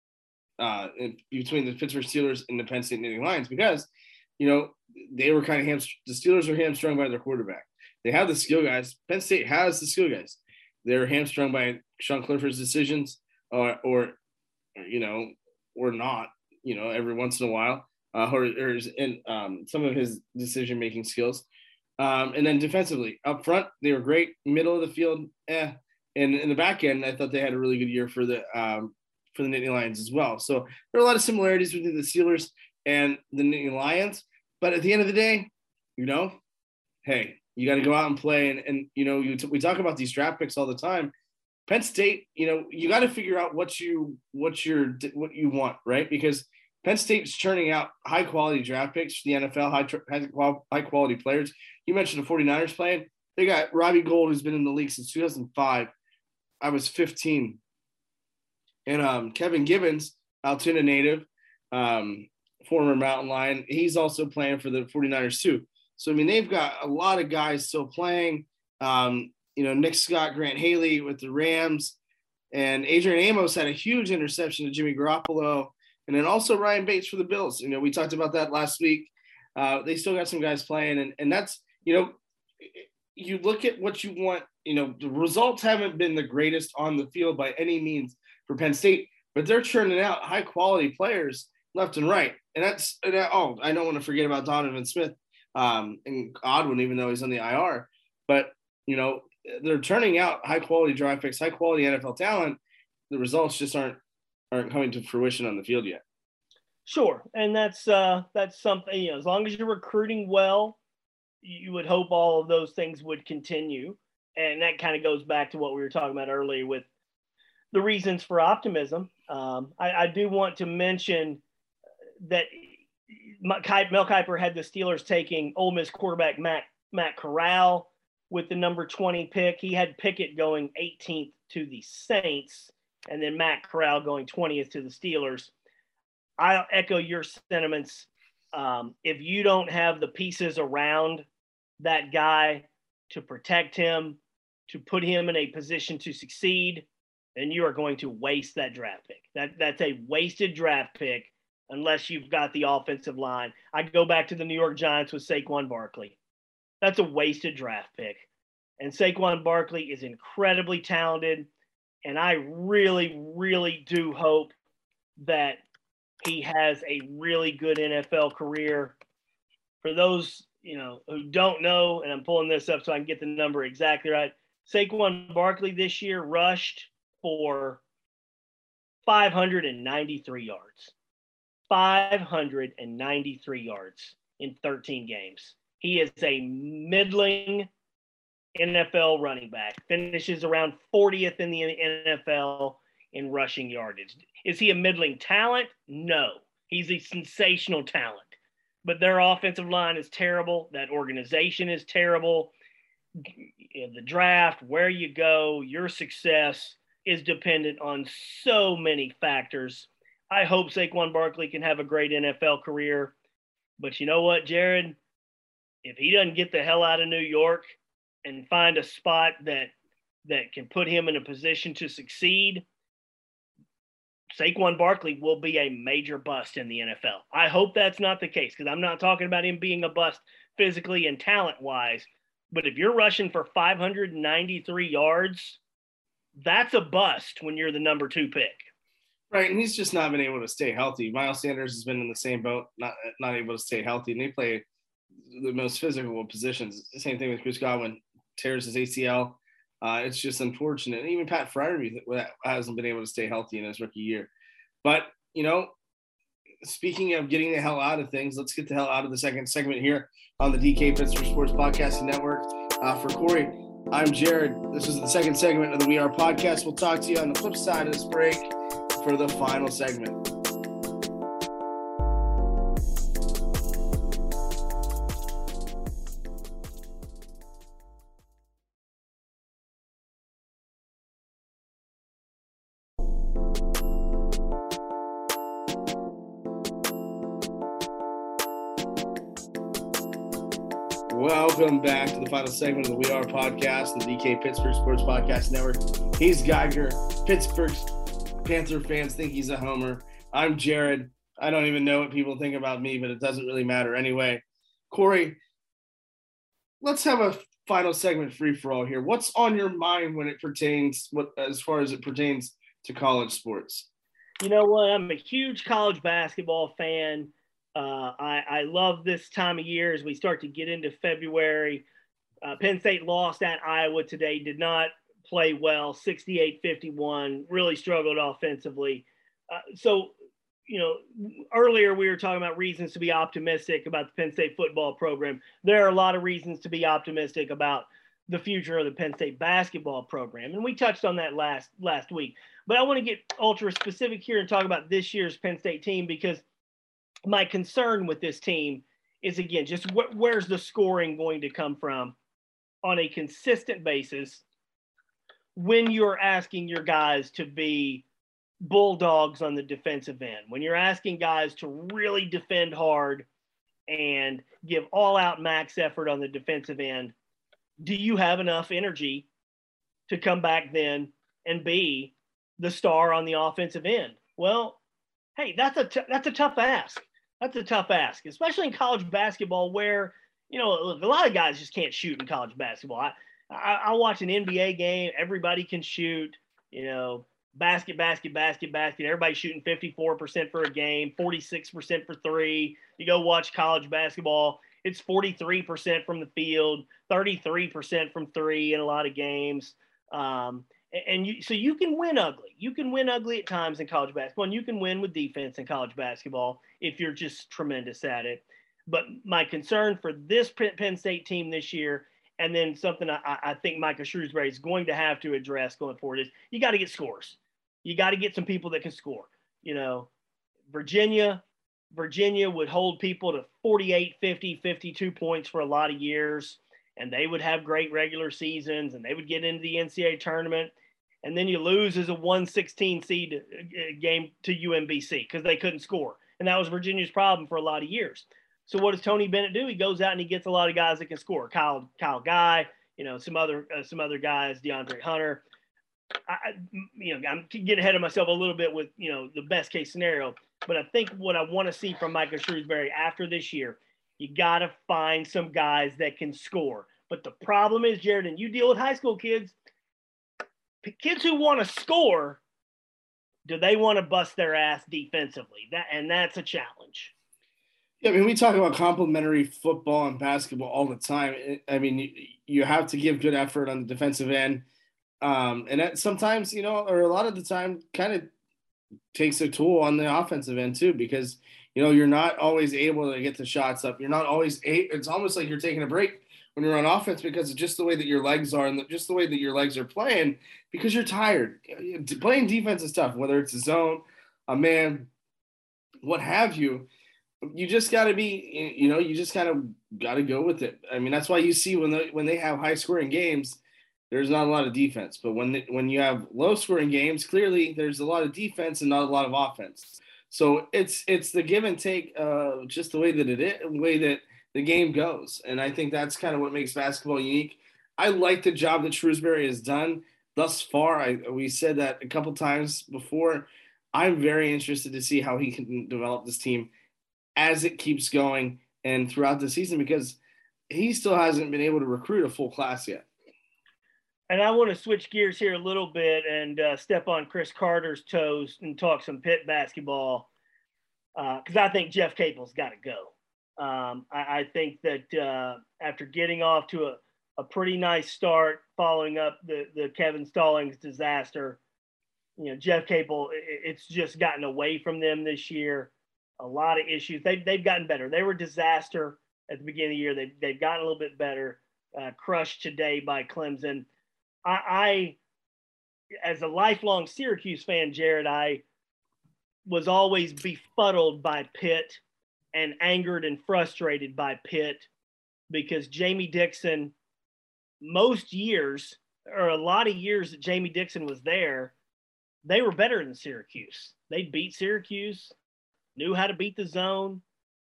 Speaker 3: uh, between the Pittsburgh Steelers and the Penn State Nittany Lions, because, you know, they were kind of hamstrung. The Steelers were hamstrung by their quarterback. They have the skill guys. Penn State has the skill guys. They're hamstrung by Sean Clifford's decisions, or, or you know, or not. You know, every once in a while, uh, or, or in um, some of his decision-making skills. Um, and then defensively, up front, they were great. Middle of the field, eh. And in the back end, I thought they had a really good year for the um, for the Nittany Lions as well. So there are a lot of similarities between the Steelers and the Nittany Lions. But at the end of the day, you know, hey, you got to go out and play. And, and you know, you t- we talk about these draft picks all the time. Penn State, you know, you got to figure out what you what you're what you want, right? Because Penn State's churning out high quality draft picks for the N F L, high high quality players. You mentioned the 49ers playing. They got Robbie Gould, who's been in the league since two thousand five. I was fifteen. And um, Kevin Gibbons, Altoona native, um, former Mountain Lion, he's also playing for the 49ers too. So, I mean, they've got a lot of guys still playing. Um, you know, Nick Scott, Grant Haley with the Rams, and Adrian Amos had a huge interception to Jimmy Garoppolo, and then also Ryan Bates for the Bills. You know, we talked about that last week. Uh, they still got some guys playing, and, and that's, you know, you look at what you want. You know, the results haven't been the greatest on the field by any means for Penn State, but they're churning out high quality players left and right. And that's, and that, oh, I don't want to forget about Donovan Smith um, and Godwin, even though he's on the I R, but, you know, they're turning out high quality draft picks, high quality N F L talent. The results just aren't aren't coming to fruition on the field yet.
Speaker 4: Sure, and that's uh, that's something. You know, as long as you're recruiting well, you would hope all of those things would continue, and that kind of goes back to what we were talking about earlier with the reasons for optimism. Um, I, I do want to mention that Mel Kiper had the Steelers taking Ole Miss quarterback Matt Matt Corral with the number twenty pick. He had Pickett going eighteenth to the Saints, and then Matt Corral going twentieth to the Steelers. I'll echo your sentiments. Um, if you don't have the pieces around that guy to protect him, to put him in a position to succeed, then you are going to waste that draft pick. That That's a wasted draft pick unless you've got the offensive line. I go back to the New York Giants with Saquon Barkley. That's a wasted draft pick. And Saquon Barkley is incredibly talented. And I really, really do hope that he has a really good N F L career. For those, you know, who don't know, and I'm pulling this up so I can get the number exactly right, Saquon Barkley this year rushed for five hundred ninety-three yards. five hundred ninety-three yards in thirteen games. He is a middling N F L running back, finishes around fortieth in the N F L in rushing yardage. Is he a middling talent? No. He's a sensational talent. But their offensive line is terrible. That organization is terrible. you know, the draft, where you go, your success is dependent on so many factors. I hope Saquon Barkley can have a great N F L career. But you know what, Jared? If he doesn't get the hell out of New York and find a spot that that can put him in a position to succeed, Saquon Barkley will be a major bust in the N F L. I hope that's not the case, because I'm not talking about him being a bust physically and talent-wise. But if you're rushing for five hundred ninety-three yards, that's a bust when you're the number two pick.
Speaker 3: Right, and he's just not been able to stay healthy. Miles Sanders has been in the same boat, not not able to stay healthy, and they play the most physical positions. The same thing with Chris Godwin, tears his A C L. Uh, it's just unfortunate. And even Pat Freiermuth hasn't been able to stay healthy in his rookie year. But, you know, speaking of getting the hell out of things, let's get the hell out of the second segment here on the D K Pittsburgh Sports Podcasting Network. Uh, for Corey, I'm Jared. This is the second segment of the We Are podcast. We'll talk to you on the flip side of this break for the final segment. Welcome back to the final segment of the We Are podcast, the D K Pittsburgh Sports Podcast Network. He's Geiger. Pittsburgh's Panther fans think he's a homer. I'm Jared. I don't even know what people think about me, but it doesn't really matter anyway. Corey, let's have a final segment free for all here. What's on your mind when it pertains, what as far as it pertains to college sports?
Speaker 4: You know what? I'm a huge college basketball fan. Uh, I, I love this time of year as we start to get into February. Uh, Penn State lost at Iowa today, did not play well, sixty-eight fifty-one, really struggled offensively. Uh, so, you know, earlier we were talking about reasons to be optimistic about the Penn State football program. There are a lot of reasons to be optimistic about the future of the Penn State basketball program. And we touched on that last last week. But I want to get ultra specific here and talk about this year's Penn State team, because my concern with this team is, again, just wh- where's the scoring going to come from on a consistent basis when you're asking your guys to be bulldogs on the defensive end, when you're asking guys to really defend hard and give all-out max effort on the defensive end. Do you have enough energy to come back then and be the star on the offensive end? Well, hey, that's a t- that's a tough ask. That's a tough ask, especially in college basketball where, you know, look, a lot of guys just can't shoot in college basketball. I, I, I watch an N B A game. Everybody can shoot, you know, basket, basket, basket, basket. Everybody's shooting fifty-four percent for a game, forty-six percent for three. You go watch college basketball, it's forty-three percent from the field, thirty-three percent from three in a lot of games. Um, and you, so you can win ugly. You can win ugly at times in college basketball, and you can win with defense in college basketball if you're just tremendous at it. But my concern for this Penn State team this year, and then something I, I think Micah Shrewsbury is going to have to address going forward, is you got to get scores. You got to get some people that can score. You know, Virginia, Virginia would hold people to forty-eight, fifty, fifty-two points for a lot of years, and they would have great regular seasons, and they would get into the N C double A tournament. And then you lose as a one sixteen seed game to U M B C because they couldn't score. And that was Virginia's problem for a lot of years. So what does Tony Bennett do? He goes out and he gets a lot of guys that can score. Kyle, Kyle Guy, you know, some other uh, some other guys, DeAndre Hunter. I, you know, I'm getting ahead of myself a little bit with, you know, the best case scenario. But I think what I want to see from Micah Shrewsbury after this year, you got to find some guys that can score. But the problem is, Jared, and you deal with high school kids, kids who want to score, do they want to bust their ass defensively? That and that's a challenge.
Speaker 3: Yeah, I mean, we talk about complementary football and basketball all the time. I mean, you, you have to give good effort on the defensive end. Um, and that sometimes, you know, or a lot of the time kind of takes a toll on the offensive end too, because, you know, you're not always able to get the shots up. You're not always – it's almost like you're taking a break when you're on offense because of just the way that your legs are and just the way that your legs are playing because you're tired. Playing defense is tough, whether it's a zone, a man, what have you. you just got to be, you know, you just kind of got to go with it. I mean, that's why you see when they, when they have high scoring games, there's not a lot of defense. But when they, when you have low scoring games, clearly there's a lot of defense and not a lot of offense. So it's it's the give and take, uh, just the way that it is, the way that the game goes. And I think that's kind of what makes basketball unique. I like the job that Shrewsbury has done thus far. I, we said that a couple times before. I'm very interested to see how he can develop this team as it keeps going and throughout the season, because he still hasn't been able to recruit a full class yet.
Speaker 4: And I want to switch gears here a little bit and uh, step on Chris Carter's toes and talk some Pitt basketball, because uh, I think Jeff Capel's got to go. Um, I, I think that uh, after getting off to a, a pretty nice start following up the, the Kevin Stallings disaster, you know, Jeff Capel, it, it's just gotten away from them this year. A lot of issues. They've, they've gotten better. They were a disaster at the beginning of the year. They've, they've gotten a little bit better, uh, crushed today by Clemson. I, I, as a lifelong Syracuse fan, Jared, I was always befuddled by Pitt and angered and frustrated by Pitt, because Jamie Dixon, most years, or a lot of years that Jamie Dixon was there, they were better than Syracuse. They'd beat Syracuse, knew how to beat the zone,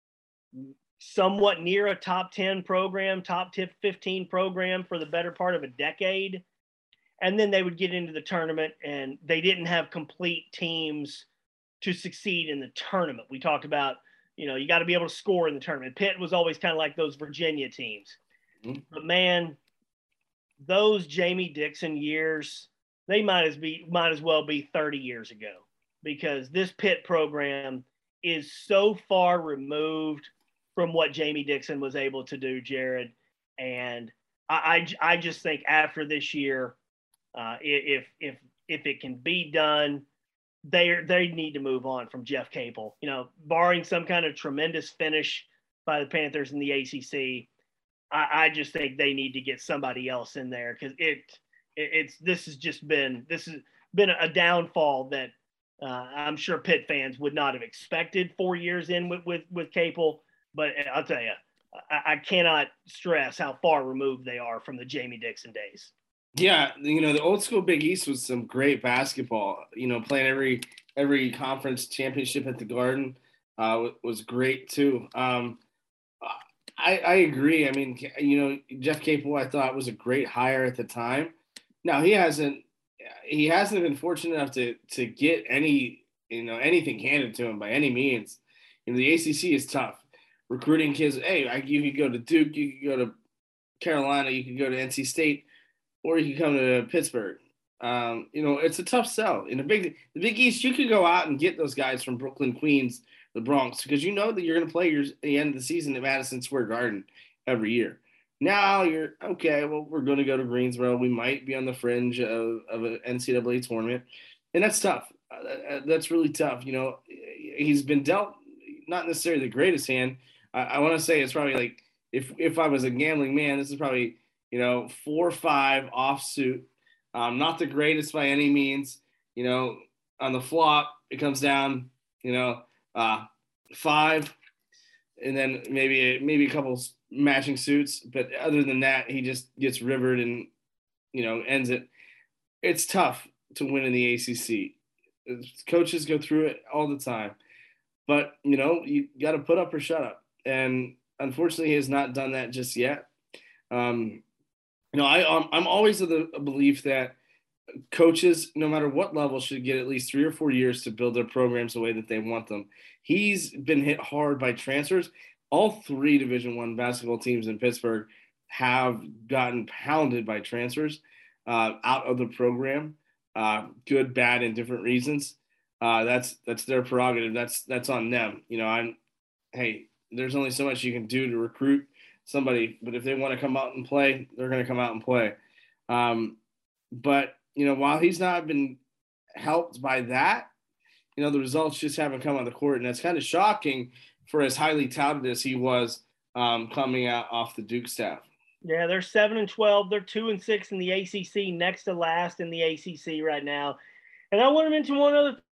Speaker 4: somewhat near a top ten program, top fifteen program for the better part of a decade. And then they would get into the tournament and they didn't have complete teams to succeed in the tournament. We talked about, you know, you got to be able to score in the tournament. Pitt was always kind of like those Virginia teams. Mm-hmm. But man, those Jamie Dixon years, they might as be might as well be thirty years ago, because this Pitt program is so far removed from what Jamie Dixon was able to do, Jared. And I, I, I just think after this year, uh, if if if it can be done, they they need to move on from Jeff Capel. You know, barring some kind of tremendous finish by the Panthers in the A C C, I, I just think they need to get somebody else in there, because it, it it's this has just been this has been a downfall that uh, I'm sure Pitt fans would not have expected four years in with with, with Capel. But I'll tell you, I, I cannot stress how far removed they are from the Jamie Dixon days.
Speaker 3: Yeah, you know, the old school Big East was some great basketball. You know, playing every every conference championship at the Garden uh, was great too. Um, I, I agree. I mean, you know, Jeff Capel, I thought, was a great hire at the time. Now he hasn't he hasn't been fortunate enough to to get any you know anything handed to him by any means. You know, the A C C is tough. Recruiting kids. Hey, I, you could go to Duke, you could go to Carolina, you could go to N C State, or you can come to Pittsburgh. Um, you know, it's a tough sell. In the big the Big East, you could go out and get those guys from Brooklyn, Queens, the Bronx, because you know that you're going to play your the end of the season at Madison Square Garden every year. Now you're okay. Well, we're going to go to Greensboro. We might be on the fringe of, of an N C double A tournament, and that's tough. Uh, that's really tough. You know, he's been dealt not necessarily the greatest hand. I, I want to say it's probably like if if I was a gambling man, this is probably, you know, four or five offsuit. Um, not the greatest by any means. You know, on the flop, it comes down, you know, uh, five, and then maybe maybe a couple matching suits. But other than that, he just gets rivered and, you know, ends it. It's tough to win in the A C C. Coaches go through it all the time. But, you know, you got to put up or shut up. And unfortunately, he has not done that just yet. Um, you know, I, I'm, I'm always of the belief that coaches, no matter what level, should get at least three or four years to build their programs the way that they want them. He's been hit hard by transfers. All three Division One basketball teams in Pittsburgh have gotten pounded by transfers uh, out of the program, uh, good, bad, and different reasons. Uh, that's that's their prerogative. That's that's on them. You know, I'm. Hey, there's only so much you can do to recruit somebody, but if they want to come out and play, they're going to come out and play. Um, but you know, while he's not been helped by that, you know, the results just haven't come on the court, and that's kind of shocking for as highly touted as he was um, coming out off the Duke staff.
Speaker 4: Yeah, they're seven and twelve. They're two and six in the A C C, next to last in the A C C right now. And I want to mention one other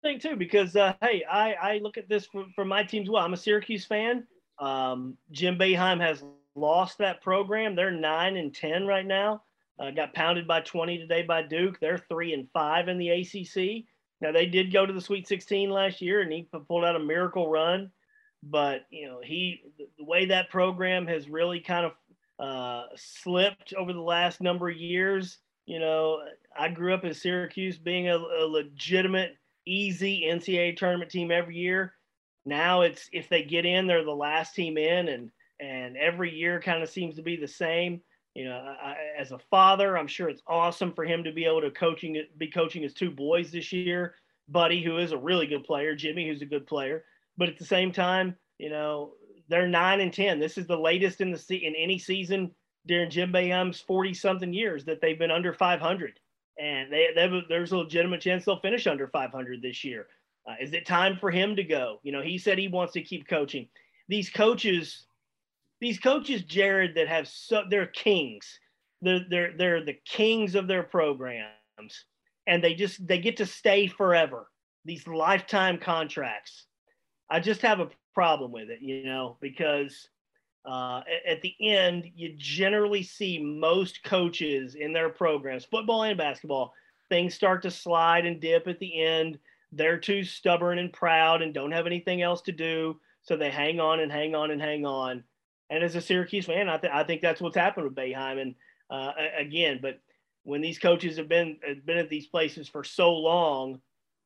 Speaker 4: thing too, because uh, hey, I, I look at this from, from my team as well. I'm a Syracuse fan. Um, Jim Boeheim has lost that program. They're nine and ten right now. Uh, got pounded by twenty today by Duke. They're three and five in the A C C. Now they did go to the Sweet sixteen last year, and he pulled out a miracle run. But you know, he the way that program has really kind of uh, slipped over the last number of years. You know, I grew up in Syracuse being a, a legitimate, easy N C double A tournament team every year. Now it's if they get in, they're the last team in, and and every year kind of seems to be the same. You know, I, as a father, I'm sure it's awesome for him to be able to coaching be coaching his two boys this year, Buddy, who is a really good player, Jimmy, who's a good player. But at the same time, you know, they're nine and ten. This is the latest in the se- in any season during Jim Boeheim's forty-something years that they've been under five hundred. And they, they there's a legitimate chance they'll finish under five hundred this year. Uh, is it time for him to go? You know, he said he wants to keep coaching. These coaches, these coaches, Jared, that have so they're kings. They're they're they're the kings of their programs, and they just they get to stay forever. These lifetime contracts. I just have a problem with it, you know, because uh, at, at the end, you generally see most coaches in their programs, football and basketball, things start to slide and dip at the end. They're too stubborn and proud and don't have anything else to do. So they hang on and hang on and hang on. And as a Syracuse fan, I, th- I think that's what's happened with Boeheim. And uh, again, but when these coaches have been, have been at these places for so long,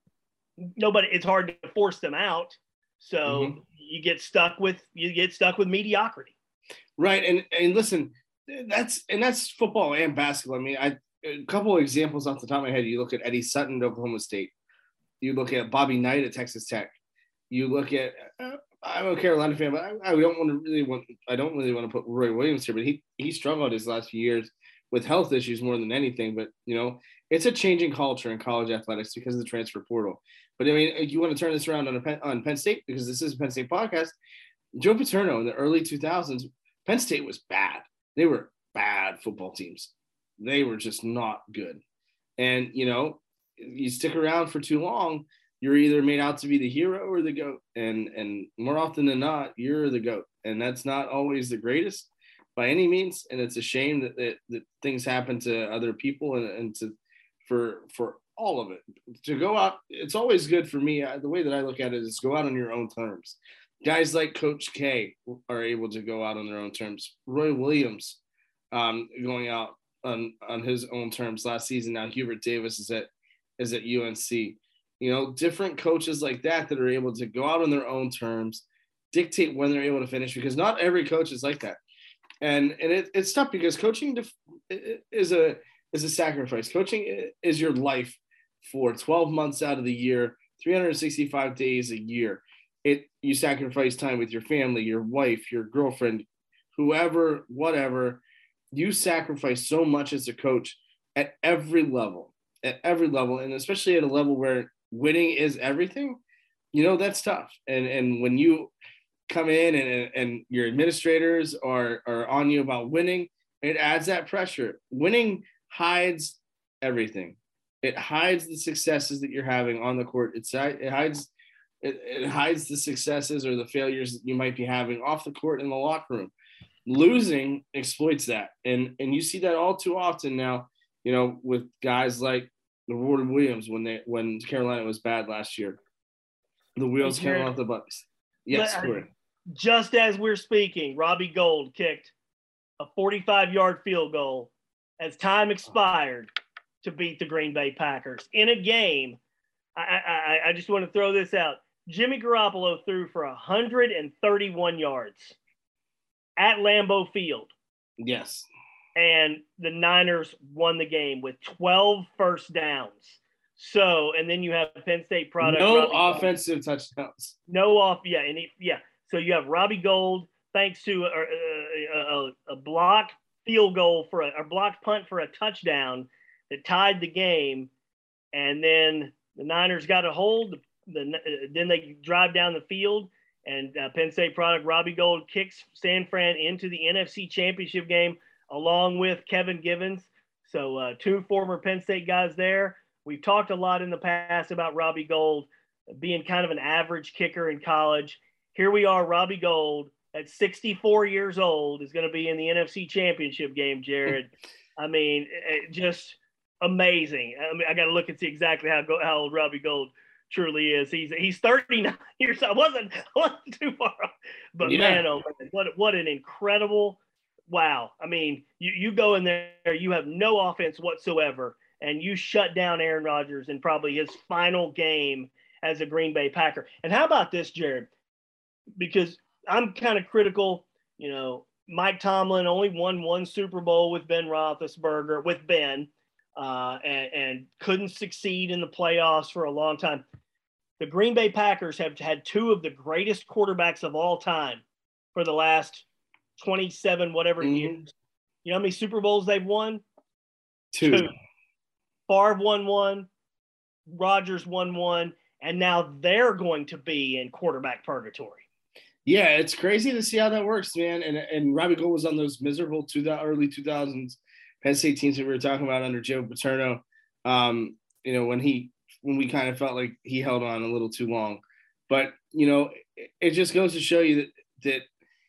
Speaker 4: nobody, it's hard to force them out. So mm-hmm. you get stuck with, you get stuck with mediocrity.
Speaker 3: Right. And, and listen, that's, and that's football and basketball. I mean, I, a couple of examples off the top of my head. You look at Eddie Sutton at Oklahoma State. You look at Bobby Knight at Texas Tech. You look at uh, I'm a Carolina fan, but I, I don't want to really want I don't really want to put Roy Williams here, but he he struggled his last few years with health issues more than anything. But you know, it's a changing culture in college athletics because of the transfer portal. But I mean, if you want to turn this around on a Penn, on Penn State, because this is a Penn State podcast, Joe Paterno in the early two thousands, Penn State was bad. They were bad football teams. They were just not good. And you know, you stick around for too long, you're either made out to be the hero or the GOAT. And and more often than not, you're the GOAT. And that's not always the greatest by any means. And it's a shame that that, that things happen to other people and, and to for for all of it. To go out, it's always good for me. The way that I look at it is go out on your own terms. Guys like Coach K are able to go out on their own terms. Roy Williams um, going out on, on his own terms last season. Now Hubert Davis is at is at U N C. You know, different coaches like that that are able to go out on their own terms, dictate when they're able to finish, because not every coach is like that. And and it, it's tough because coaching is a is a sacrifice. Coaching is your life for twelve months out of the year, three hundred sixty-five days a year. It you sacrifice time with your family, your wife, your girlfriend, whoever, whatever. You sacrifice so much as a coach at every level. At every level, and especially at a level where winning is everything, you know, that's tough. And and when you come in and and your administrators are are on you about winning, it adds that pressure. Winning hides everything. It hides the successes that you're having on the court. It's it hides it, it hides the successes or the failures that you might be having off the court in the locker room. Losing exploits that, and and you see that all too often now. You know, with guys like the Roy Williams when they when Carolina was bad last year, the wheels came off the bus. Yes,
Speaker 4: uh, just as we're speaking, Robbie Gould kicked a forty-five-yard field goal as time expired to beat the Green Bay Packers in a game. I, I, I just want to throw this out. Jimmy Garoppolo threw for one hundred thirty-one yards at Lambeau Field.
Speaker 3: Yes.
Speaker 4: And the Niners won the game with twelve first downs. So, and then you have Penn State product.
Speaker 3: No
Speaker 4: Robbie
Speaker 3: offensive Gould. touchdowns.
Speaker 4: No off. Yeah. And he, yeah. So you have Robbie Gould, thanks to a, a, a, a block field goal for a, a blocked punt for a touchdown that tied the game. And then the Niners got a hold. The, then they drive down the field, and uh, Penn State product Robbie Gould kicks San Fran into the N F C Championship game, along with Kevin Givens. So uh, two former Penn State guys there. We've talked a lot in the past about Robbie Gould. being kind of an average kicker in college. Here we are, Robbie Gould at sixty-four years old is going to be in the N F C Championship game, Jared. I mean, it, just amazing. I mean, I got to look and see exactly how how old Robbie Gould truly is. He's he's thirty-nine years old. I wasn't, I wasn't too far off. But, yeah. man, oh, man, what, what an incredible – wow. I mean, you, you go in there, you have no offense whatsoever, and you shut down Aaron Rodgers in probably his final game as a Green Bay Packer. And how about this, Jared? Because I'm kind of critical, you know, Mike Tomlin only won one Super Bowl with Ben Roethlisberger, with Ben, uh, and, and couldn't succeed in the playoffs for a long time. The Green Bay Packers have had two of the greatest quarterbacks of all time for the last twenty-seven whatever mm-hmm. years. You know how many Super Bowls they've won?
Speaker 3: Two. Two.
Speaker 4: Favre won one, Rodgers won one, and now they're going to be in quarterback purgatory.
Speaker 3: Yeah, it's crazy to see how that works, man. And and Robbie Gould was on those miserable two, early two thousands Penn State teams that we were talking about under Joe Paterno. Um, you know, when he when we kind of felt like he held on a little too long. But you know, it, it just goes to show you that that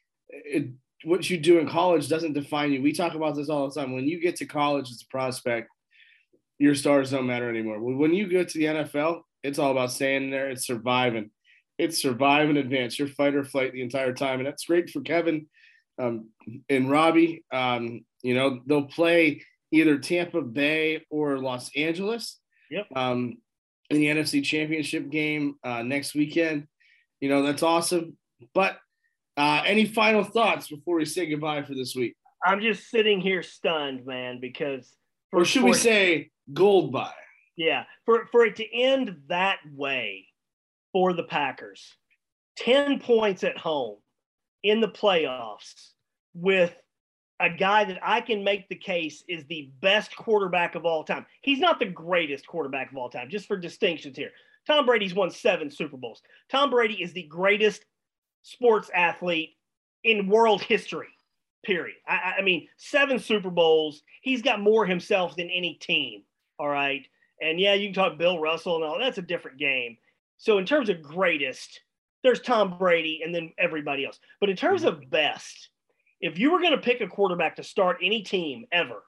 Speaker 3: it, what you do in college doesn't define you. We talk about this all the time. When you get to college as a prospect, your stars don't matter anymore. When you go to the N F L, it's all about staying there. It's surviving. It's survive and advance. Your fight or flight the entire time. And that's great for Kevin um, and Robbie. Um, you know, they'll play either Tampa Bay or Los Angeles
Speaker 4: yep.
Speaker 3: um, in the N F C Championship game uh, next weekend. You know, that's awesome. But uh, any final thoughts before we say goodbye for this week?
Speaker 4: I'm just sitting here stunned, man, because –
Speaker 3: Or should we say gold bye?
Speaker 4: Yeah, for, for it to end that way for the Packers, ten points at home in the playoffs with a guy that I can make the case is the best quarterback of all time. He's not the greatest quarterback of all time, just for distinctions here. Tom Brady's won seven Super Bowls. Tom Brady is the greatest sports athlete in world history. Period. I, I mean, seven Super Bowls. He's got more himself than any team. All right. And yeah, you can talk Bill Russell and all. That's a different game. So in terms of greatest, there's Tom Brady and then everybody else. But in terms of best, if you were going to pick a quarterback to start any team ever,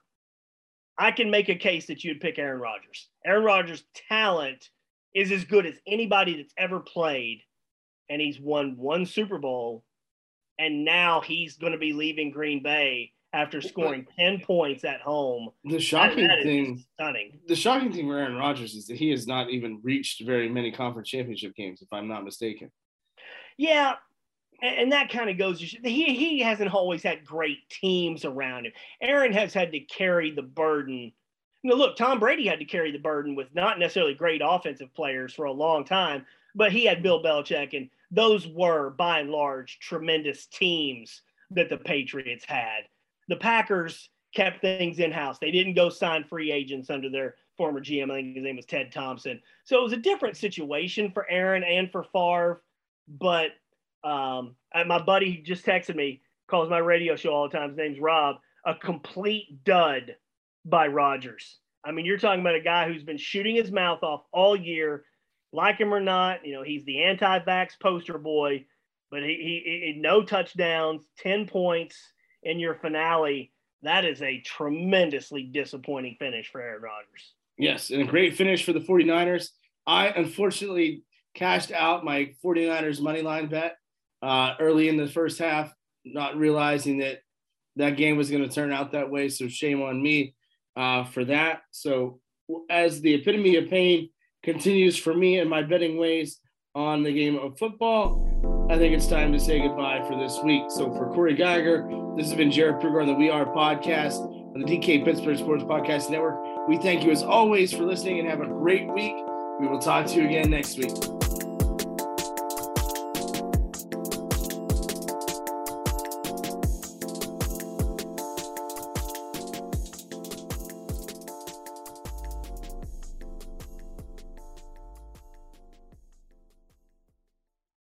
Speaker 4: I can make a case that you'd pick Aaron Rodgers. Aaron Rodgers' talent is as good as anybody that's ever played. And he's won one Super Bowl. And now he's going to be leaving Green Bay after scoring ten points at home.
Speaker 3: The shocking
Speaker 4: that, that
Speaker 3: thing,
Speaker 4: stunning.
Speaker 3: The shocking thing for Aaron Rodgers is that he has not even reached very many conference championship games, if I'm not mistaken.
Speaker 4: Yeah, and, and that kind of goes. He he hasn't always had great teams around him. Aaron has had to carry the burden. You know, look, Tom Brady had to carry the burden with not necessarily great offensive players for a long time, but he had Bill Belichick, and those were, by and large, tremendous teams that the Patriots had. The Packers kept things in-house. They didn't go sign free agents under their former G M. I think his name was Ted Thompson. So it was a different situation for Aaron and for Favre. But um, my buddy just texted me, calls my radio show all the time. His name's Rob. A complete dud by Rodgers. I mean, you're talking about a guy who's been shooting his mouth off all year. Like him or not, you know, he's the anti-vax poster boy, but he, he, he no touchdowns, ten points in your finale. That is a tremendously disappointing finish for Aaron Rodgers.
Speaker 3: Yes, and a great finish for the 49ers. I unfortunately cashed out my 49ers money line bet uh, early in the first half, not realizing that that game was going to turn out that way. So shame on me uh, for that. So as the epitome of pain continues for me and my betting ways on the game of football, I think it's time to say goodbye for this week. So for Corey Geiger, this has been Jared Kruger on the We Are podcast on the D K Pittsburgh Sports Podcast Network. We thank you as always for listening and have a great week. We will talk to you again next week.